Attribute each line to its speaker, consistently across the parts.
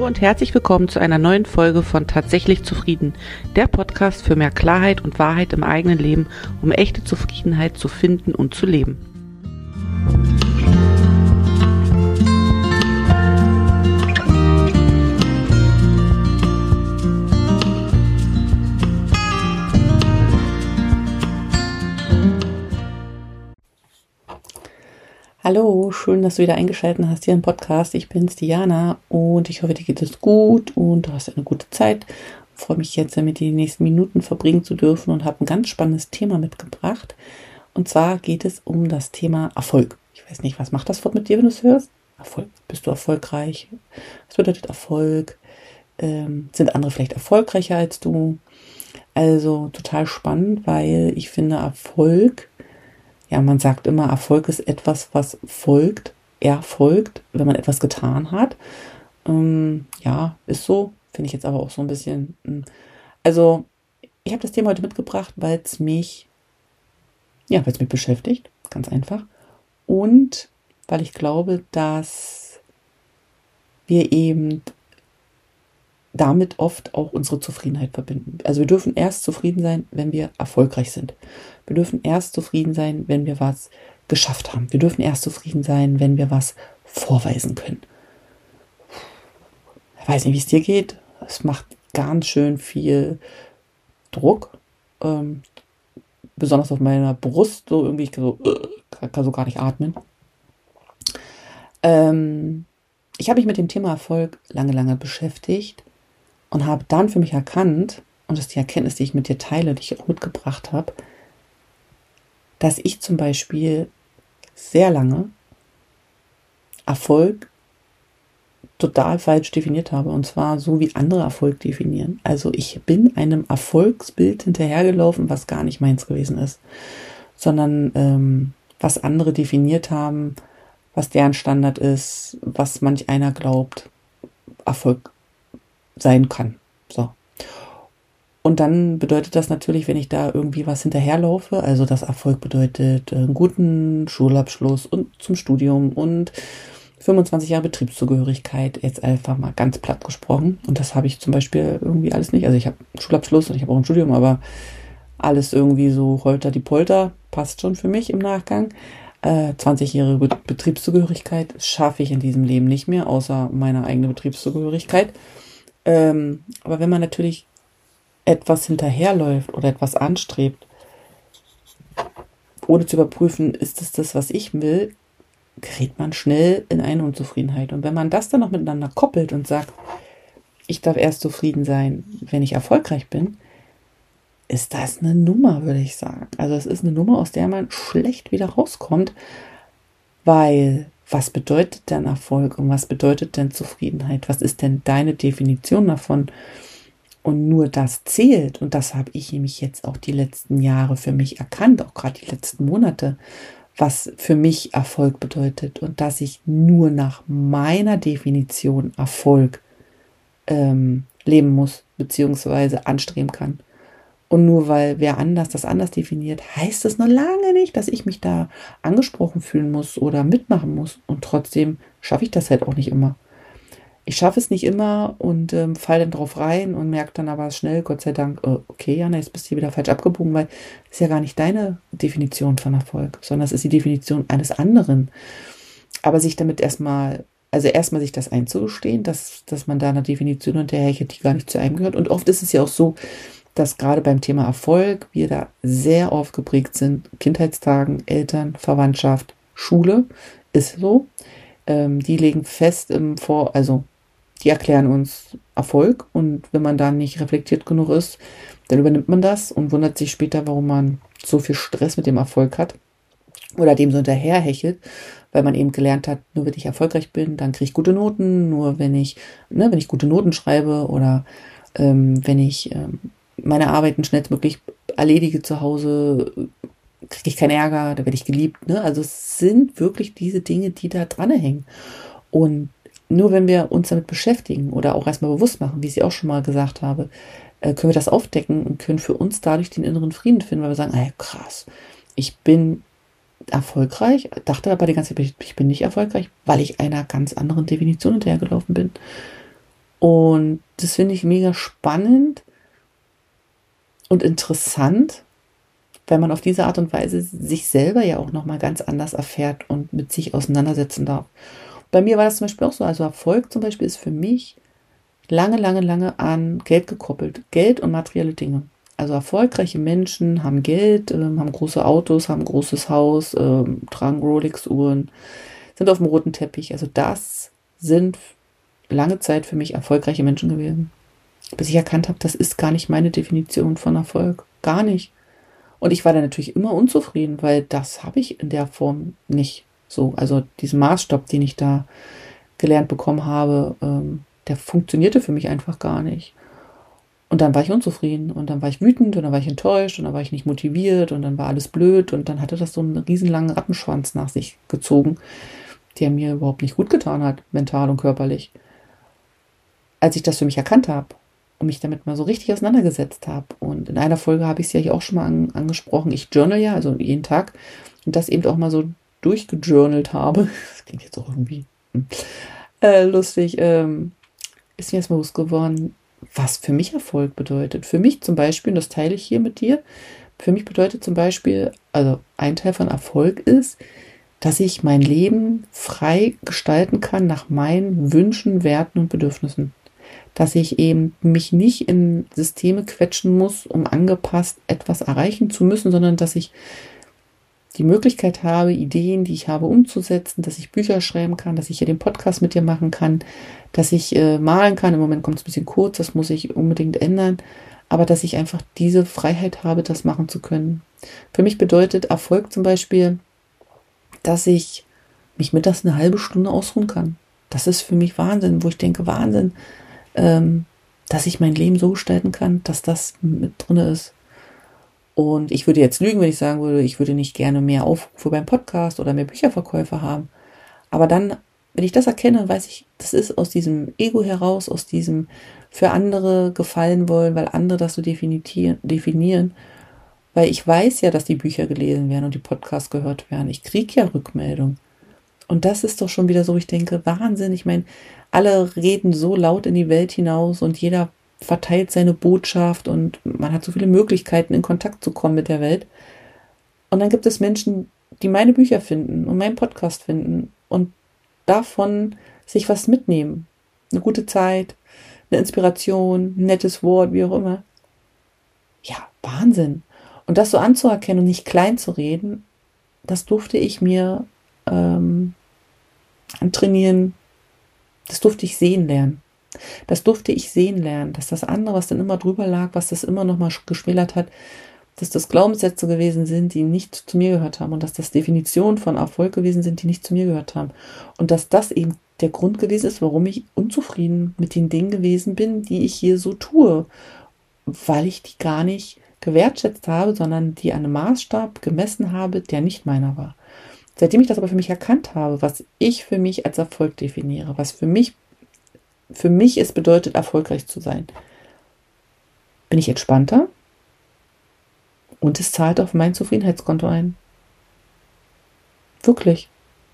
Speaker 1: Hallo und herzlich willkommen zu einer neuen Folge von Tatsächlich Zufrieden, der Podcast für mehr Klarheit und Wahrheit im eigenen Leben, um echte Zufriedenheit zu finden und zu leben. Hallo, schön, dass du wieder eingeschaltet hast hier im Podcast. Ich bin's, Diana, und ich hoffe, dir geht es gut und du hast eine gute Zeit. Ich freue mich jetzt, damit die nächsten Minuten verbringen zu dürfen und habe ein ganz spannendes Thema mitgebracht. Und zwar geht es um das Thema Erfolg. Ich weiß nicht, was macht das Wort mit dir, wenn du es hörst? Erfolg. Bist du erfolgreich? Was bedeutet Erfolg? Sind andere vielleicht erfolgreicher als du? Also total spannend, weil ich finde, Erfolg, ja, man sagt immer, Erfolg ist etwas, was folgt, erfolgt, wenn man etwas getan hat. Ja, ist so. Finde ich jetzt aber auch so ein bisschen. Also, ich habe das Thema heute mitgebracht, weil es mich beschäftigt, ganz einfach. Und weil ich glaube, dass wir eben damit oft auch unsere Zufriedenheit verbinden. Also wir dürfen erst zufrieden sein, wenn wir erfolgreich sind. Wir dürfen erst zufrieden sein, wenn wir was geschafft haben. Wir dürfen erst zufrieden sein, wenn wir was vorweisen können. Ich weiß nicht, wie es dir geht. Es macht ganz schön viel Druck. Besonders auf meiner Brust. So irgendwie, ich kann so gar nicht atmen. Ich habe mich mit dem Thema Erfolg lange beschäftigt. Und habe dann für mich erkannt, und das ist die Erkenntnis, die ich mit dir teile, die ich auch mitgebracht habe, dass ich zum Beispiel sehr lange Erfolg total falsch definiert habe. Und zwar so, wie andere Erfolg definieren. Also ich bin einem Erfolgsbild hinterhergelaufen, was gar nicht meins gewesen ist. Sondern was andere definiert haben, was deren Standard ist, was manch einer glaubt, Erfolg sein kann. So. Und dann bedeutet das natürlich, wenn ich da irgendwie was hinterherlaufe, also das Erfolg bedeutet einen guten Schulabschluss und zum Studium und 25 Jahre Betriebszugehörigkeit, jetzt einfach mal ganz platt gesprochen. Und das habe ich zum Beispiel irgendwie alles nicht. Also ich habe einen Schulabschluss und ich habe auch ein Studium, aber alles irgendwie so holter die Polter, passt schon für mich im Nachgang. 20 Jahre Betriebszugehörigkeit schaffe ich in diesem Leben nicht mehr, außer meine eigene Betriebszugehörigkeit. Aber wenn man natürlich etwas hinterherläuft oder etwas anstrebt, ohne zu überprüfen, ist es das, was ich will, gerät man schnell in eine Unzufriedenheit. Und wenn man das dann noch miteinander koppelt und sagt, ich darf erst zufrieden sein, wenn ich erfolgreich bin, ist das eine Nummer, würde ich sagen. Also es ist eine Nummer, aus der man schlecht wieder rauskommt, weil was bedeutet denn Erfolg und was bedeutet denn Zufriedenheit? Was ist denn deine Definition davon? Und nur das zählt. Und das habe ich nämlich jetzt auch die letzten Jahre für mich erkannt, auch gerade die letzten Monate, was für mich Erfolg bedeutet. Und dass ich nur nach meiner Definition Erfolg leben muss, beziehungsweise anstreben kann. Und nur weil wer anders das anders definiert, heißt das noch lange nicht, dass ich mich da angesprochen fühlen muss oder mitmachen muss. Und trotzdem schaffe ich das halt auch nicht immer. Ich schaffe es nicht immer und falle dann drauf rein und merke dann aber schnell, Gott sei Dank, okay, Jana, jetzt bist du hier wieder falsch abgebogen, weil das ist ja gar nicht deine Definition von Erfolg, sondern es ist die Definition eines anderen. Aber sich damit erstmal sich das einzugestehen, dass man da einer Definition hinterherhechelt, die gar nicht zu einem gehört. Und oft ist es ja auch so, dass gerade beim Thema Erfolg wir da sehr oft geprägt sind. Kindheitstagen, Eltern, Verwandtschaft, Schule ist so. Die legen fest die erklären uns Erfolg und wenn man da nicht reflektiert genug ist, dann übernimmt man das und wundert sich später, warum man so viel Stress mit dem Erfolg hat oder dem so hinterherhechelt, weil man eben gelernt hat, nur wenn ich erfolgreich bin, dann kriege ich gute Noten, nur wenn ich gute Noten schreibe oder wenn ich meine Arbeiten schnellstmöglich erledige zu Hause, kriege ich keinen Ärger, da werde ich geliebt. Ne? Also es sind wirklich diese Dinge, die da dran hängen. Und nur wenn wir uns damit beschäftigen oder auch erstmal bewusst machen, wie ich auch schon mal gesagt habe, können wir das aufdecken und können für uns dadurch den inneren Frieden finden, weil wir sagen, krass, ich bin erfolgreich, dachte aber die ganze Zeit, ich bin nicht erfolgreich, weil ich einer ganz anderen Definition hinterhergelaufen bin. Und das finde ich mega spannend und interessant, weil man auf diese Art und Weise sich selber ja auch nochmal ganz anders erfährt und mit sich auseinandersetzen darf. Bei mir war das zum Beispiel auch so. Also Erfolg zum Beispiel ist für mich lange, lange, lange an Geld gekoppelt. Geld und materielle Dinge. Also erfolgreiche Menschen haben Geld, haben große Autos, haben ein großes Haus, tragen Rolex-Uhren, sind auf dem roten Teppich. Also das sind lange Zeit für mich erfolgreiche Menschen gewesen. Bis ich erkannt habe, das ist gar nicht meine Definition von Erfolg. Gar nicht. Und ich war da natürlich immer unzufrieden, weil das habe ich in der Form nicht so. Also diesen Maßstab, den ich da gelernt bekommen habe, der funktionierte für mich einfach gar nicht. Und dann war ich unzufrieden und dann war ich wütend und dann war ich enttäuscht und dann war ich nicht motiviert und dann war alles blöd und dann hatte das so einen riesenlangen Rattenschwanz nach sich gezogen, der mir überhaupt nicht gut getan hat, mental und körperlich. Als ich das für mich erkannt habe und mich damit mal so richtig auseinandergesetzt habe. Und in einer Folge habe ich es ja hier auch schon mal angesprochen. Ich journal ja, also jeden Tag. Und das eben auch mal so durchgejournalt habe. Das klingt jetzt auch irgendwie lustig. Ist mir jetzt mal bewusst geworden, was für mich Erfolg bedeutet. Für mich zum Beispiel, und das teile ich hier mit dir, für mich bedeutet zum Beispiel, also ein Teil von Erfolg ist, dass ich mein Leben frei gestalten kann nach meinen Wünschen, Werten und Bedürfnissen. Dass ich eben mich nicht in Systeme quetschen muss, um angepasst etwas erreichen zu müssen, sondern dass ich die Möglichkeit habe, Ideen, die ich habe, umzusetzen, dass ich Bücher schreiben kann, dass ich hier den Podcast mit dir machen kann, dass ich malen kann. Im Moment kommt es ein bisschen kurz, das muss ich unbedingt ändern, aber dass ich einfach diese Freiheit habe, das machen zu können. Für mich bedeutet Erfolg zum Beispiel, dass ich mich mittags eine halbe Stunde ausruhen kann. Das ist für mich Wahnsinn, wo ich denke, Wahnsinn, dass ich mein Leben so gestalten kann, dass das mit drin ist. Und ich würde jetzt lügen, wenn ich sagen würde, ich würde nicht gerne mehr Aufrufe beim Podcast oder mehr Bücherverkäufe haben. Aber dann, wenn ich das erkenne, weiß ich, das ist aus diesem Ego heraus, aus diesem für andere gefallen wollen, weil andere das so definieren. Weil ich weiß ja, dass die Bücher gelesen werden und die Podcasts gehört werden. Ich kriege ja Rückmeldung. Und das ist doch schon wieder so, ich denke, Wahnsinn. Ich meine, alle reden so laut in die Welt hinaus und jeder verteilt seine Botschaft und man hat so viele Möglichkeiten, in Kontakt zu kommen mit der Welt. Und dann gibt es Menschen, die meine Bücher finden und meinen Podcast finden und davon sich was mitnehmen. Eine gute Zeit, eine Inspiration, ein nettes Wort, wie auch immer. Ja, Wahnsinn. Und das so anzuerkennen und nicht klein zu reden, das durfte ich mir antrainieren, das durfte ich sehen lernen. Das durfte ich sehen lernen, dass das andere, was dann immer drüber lag, was das immer noch mal geschmälert hat, dass das Glaubenssätze gewesen sind, die nicht zu mir gehört haben und dass das Definitionen von Erfolg gewesen sind, die nicht zu mir gehört haben. Und dass das eben der Grund gewesen ist, warum ich unzufrieden mit den Dingen gewesen bin, die ich hier so tue, weil ich die gar nicht gewertschätzt habe, sondern die an einem Maßstab gemessen habe, der nicht meiner war. Seitdem ich das aber für mich erkannt habe, was ich für mich als Erfolg definiere, was für mich es bedeutet, erfolgreich zu sein, bin ich entspannter und es zahlt auf mein Zufriedenheitskonto ein. Wirklich.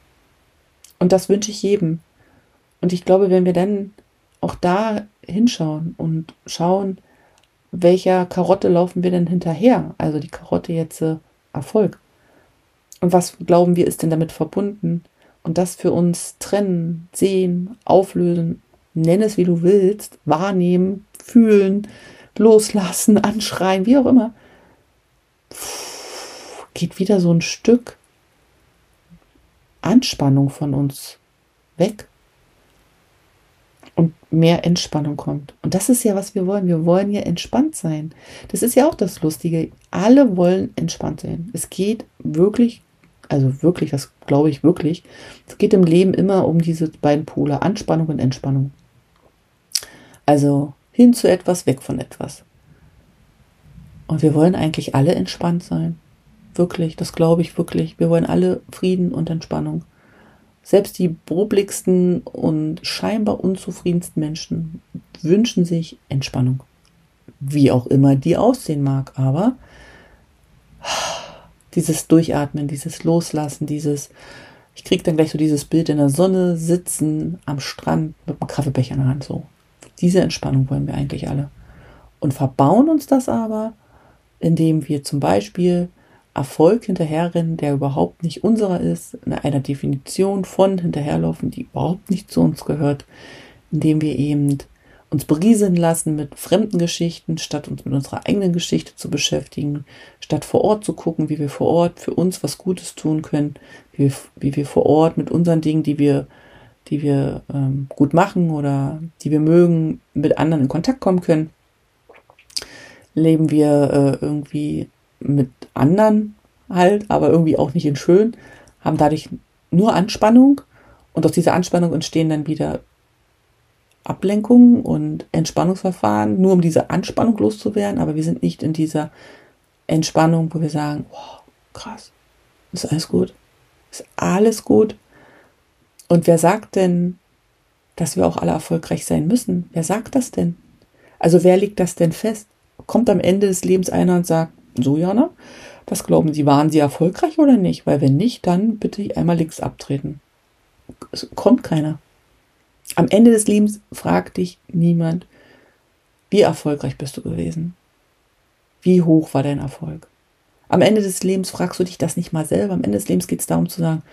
Speaker 1: Und das wünsche ich jedem. Und ich glaube, wenn wir dann auch da hinschauen und schauen, welcher Karotte laufen wir denn hinterher, also die Karotte jetzt Erfolg. Und was glauben wir ist denn damit verbunden? Und das für uns trennen, sehen, auflösen, nenn es wie du willst, wahrnehmen, fühlen, loslassen, anschreien, wie auch immer, geht wieder so ein Stück Anspannung von uns weg und mehr Entspannung kommt. Und das ist ja, was wir wollen. Wir wollen ja entspannt sein. Das ist ja auch das Lustige. Alle wollen entspannt sein. Es geht wirklich, also wirklich, das glaube ich wirklich, es geht im Leben immer um diese beiden Pole, Anspannung und Entspannung. Also hin zu etwas, weg von etwas. Und wir wollen eigentlich alle entspannt sein. Wirklich, das glaube ich wirklich. Wir wollen alle Frieden und Entspannung. Selbst die brobligsten und scheinbar unzufriedensten Menschen wünschen sich Entspannung. Wie auch immer die aussehen mag. Aber dieses Durchatmen, dieses Loslassen, ich kriege dann gleich so dieses Bild in der Sonne, sitzen am Strand mit einem Kaffeebecher in der Hand, so Diese Entspannung wollen wir eigentlich alle. Und verbauen uns das aber, indem wir zum Beispiel Erfolg hinterherrennen, der überhaupt nicht unserer ist, in einer Definition von hinterherlaufen, die überhaupt nicht zu uns gehört, indem wir eben uns berieseln lassen mit fremden Geschichten, statt uns mit unserer eigenen Geschichte zu beschäftigen, statt vor Ort zu gucken, wie wir vor Ort für uns was Gutes tun können, wie wir vor Ort mit unseren Dingen, die wir gut machen oder die wir mögen, mit anderen in Kontakt kommen können. Leben wir irgendwie mit anderen halt, aber irgendwie auch nicht in schön, haben dadurch nur Anspannung und aus dieser Anspannung entstehen dann wieder Ablenkungen und Entspannungsverfahren, nur um diese Anspannung loszuwerden, aber wir sind nicht in dieser Entspannung, wo wir sagen, wow, krass, ist alles gut, ist alles gut. Und wer sagt denn, dass wir auch alle erfolgreich sein müssen? Wer sagt das denn? Also wer legt das denn fest? Kommt am Ende des Lebens einer und sagt, so Jana, was glauben Sie, waren Sie erfolgreich oder nicht? Weil wenn nicht, dann bitte einmal links abtreten. Es kommt keiner. Am Ende des Lebens fragt dich niemand, wie erfolgreich bist du gewesen? Wie hoch war dein Erfolg? Am Ende des Lebens fragst du dich das nicht mal selber. Am Ende des Lebens geht es darum zu sagen,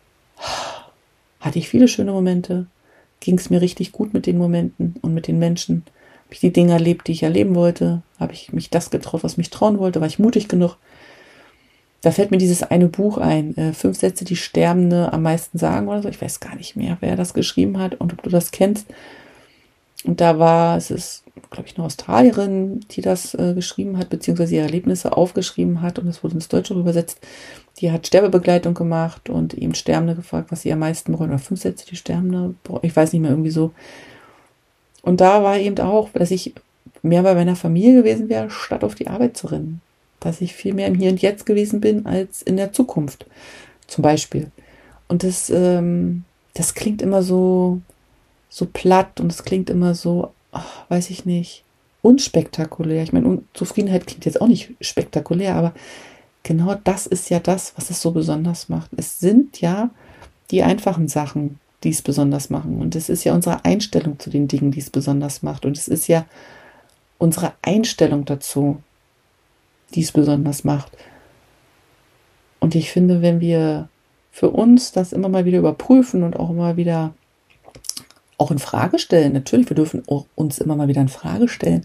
Speaker 1: hatte ich viele schöne Momente? Ging es mir richtig gut mit den Momenten und mit den Menschen? Habe ich die Dinge erlebt, die ich erleben wollte? Habe ich mich das getraut, was ich mich trauen wollte? War ich mutig genug? Da fällt mir dieses eine Buch ein, 5 Sätze, die Sterbende am meisten sagen oder so. Ich weiß gar nicht mehr, wer das geschrieben hat und ob du das kennst. Und es ist, glaube ich, eine Australierin, die das geschrieben hat, beziehungsweise ihre Erlebnisse aufgeschrieben hat und es wurde ins Deutsche übersetzt. Die hat Sterbebegleitung gemacht und eben Sterbende gefragt, was sie am meisten bereuen. Oder 5 Sätze, die Sterbende, ich weiß nicht mehr, irgendwie so. Und da war eben auch, dass ich mehr bei meiner Familie gewesen wäre, statt auf die Arbeit zu rennen. Dass ich viel mehr im Hier und Jetzt gewesen bin, als in der Zukunft. Zum Beispiel. Und das klingt immer so platt und es klingt immer so, weiß ich nicht, unspektakulär. Ich meine, Unzufriedenheit klingt jetzt auch nicht spektakulär, aber genau das ist ja das, was es so besonders macht. Es sind ja die einfachen Sachen, die es besonders machen. Und es ist ja unsere Einstellung zu den Dingen, die es besonders macht. Und es ist ja unsere Einstellung dazu, die es besonders macht. Und ich finde, wenn wir für uns das immer mal wieder überprüfen und auch immer wieder auch in Frage stellen, natürlich, wir dürfen uns immer mal wieder in Frage stellen,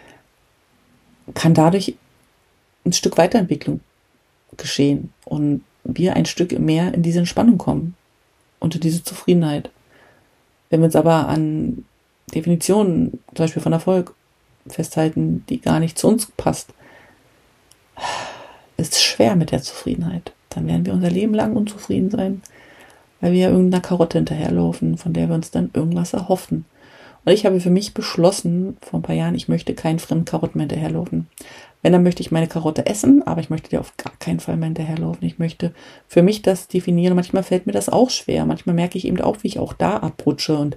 Speaker 1: kann dadurch ein Stück Weiterentwicklung geschehen und wir ein Stück mehr in diese Entspannung kommen und in diese Zufriedenheit. Wenn wir uns aber an Definitionen, zum Beispiel von Erfolg, festhalten, die gar nicht zu uns passt, ist es schwer mit der Zufriedenheit. Dann werden wir unser Leben lang unzufrieden sein, weil wir ja irgendeiner Karotte hinterherlaufen, von der wir uns dann irgendwas erhoffen. Und ich habe für mich beschlossen, vor ein paar Jahren, ich möchte keinen fremden Karotten mehr hinterherlaufen. Wenn, dann möchte ich meine Karotte essen, aber ich möchte dir auf gar keinen Fall mehr hinterherlaufen. Ich möchte für mich das definieren. Manchmal fällt mir das auch schwer. Manchmal merke ich eben auch, wie ich auch da abrutsche und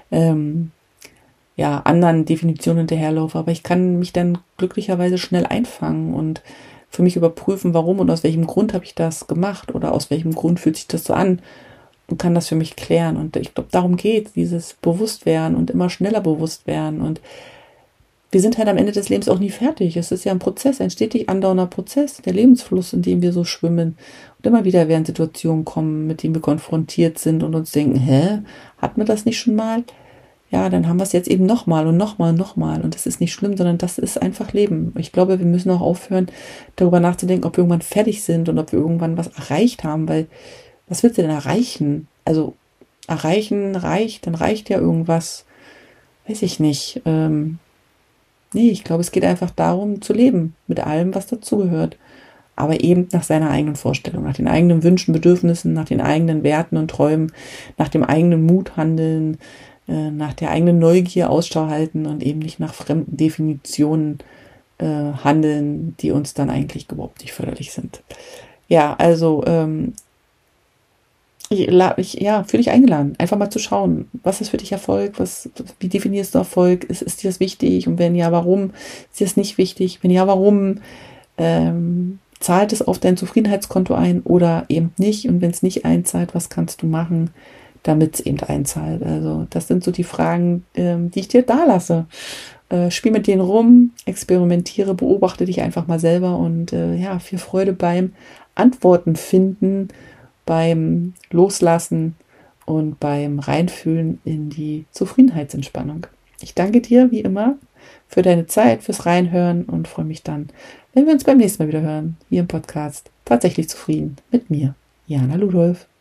Speaker 1: anderen Definitionen hinterherlaufe. Aber ich kann mich dann glücklicherweise schnell einfangen und für mich überprüfen, warum und aus welchem Grund habe ich das gemacht oder aus welchem Grund fühlt sich das so an und kann das für mich klären. Und ich glaube, darum geht dieses Bewusstwerden und immer schneller Bewusstwerden. Und wir sind halt am Ende des Lebens auch nie fertig. Es ist ja ein Prozess, ein stetig andauernder Prozess, der Lebensfluss, in dem wir so schwimmen. Und immer wieder werden Situationen kommen, mit denen wir konfrontiert sind und uns denken, hatten wir das nicht schon mal? Ja, dann haben wir es jetzt eben nochmal und nochmal und nochmal. Und das ist nicht schlimm, sondern das ist einfach Leben. Ich glaube, wir müssen auch aufhören, darüber nachzudenken, ob wir irgendwann fertig sind und ob wir irgendwann was erreicht haben, weil was willst du denn erreichen? Also erreichen reicht, dann reicht ja irgendwas, weiß ich nicht. Nee, ich glaube, es geht einfach darum, zu leben, mit allem, was dazugehört. Aber eben nach seiner eigenen Vorstellung, nach den eigenen Wünschen, Bedürfnissen, nach den eigenen Werten und Träumen, nach dem eigenen Mut handeln, nach der eigenen Neugier Ausschau halten und eben nicht nach fremden Definitionen handeln, die uns dann eigentlich überhaupt nicht förderlich sind. Ja, also fühle dich eingeladen, einfach mal zu schauen, was ist für dich Erfolg, wie definierst du Erfolg, ist dir das wichtig und wenn ja, warum ist dir das nicht wichtig, wenn ja, warum zahlt es auf dein Zufriedenheitskonto ein oder eben nicht und wenn es nicht einzahlt, was kannst du machen, damit es eben einzahlt. Also das sind so die Fragen, die ich dir da lasse. Spiel mit denen rum, experimentiere, beobachte dich einfach mal selber und viel Freude beim Antworten finden, beim Loslassen und beim Reinfühlen in die Zufriedenheitsentspannung. Ich danke dir, wie immer, für deine Zeit, fürs Reinhören und freue mich dann, wenn wir uns beim nächsten Mal wieder hören, hier im Podcast. Tatsächlich zufrieden mit mir, Jana Ludolf.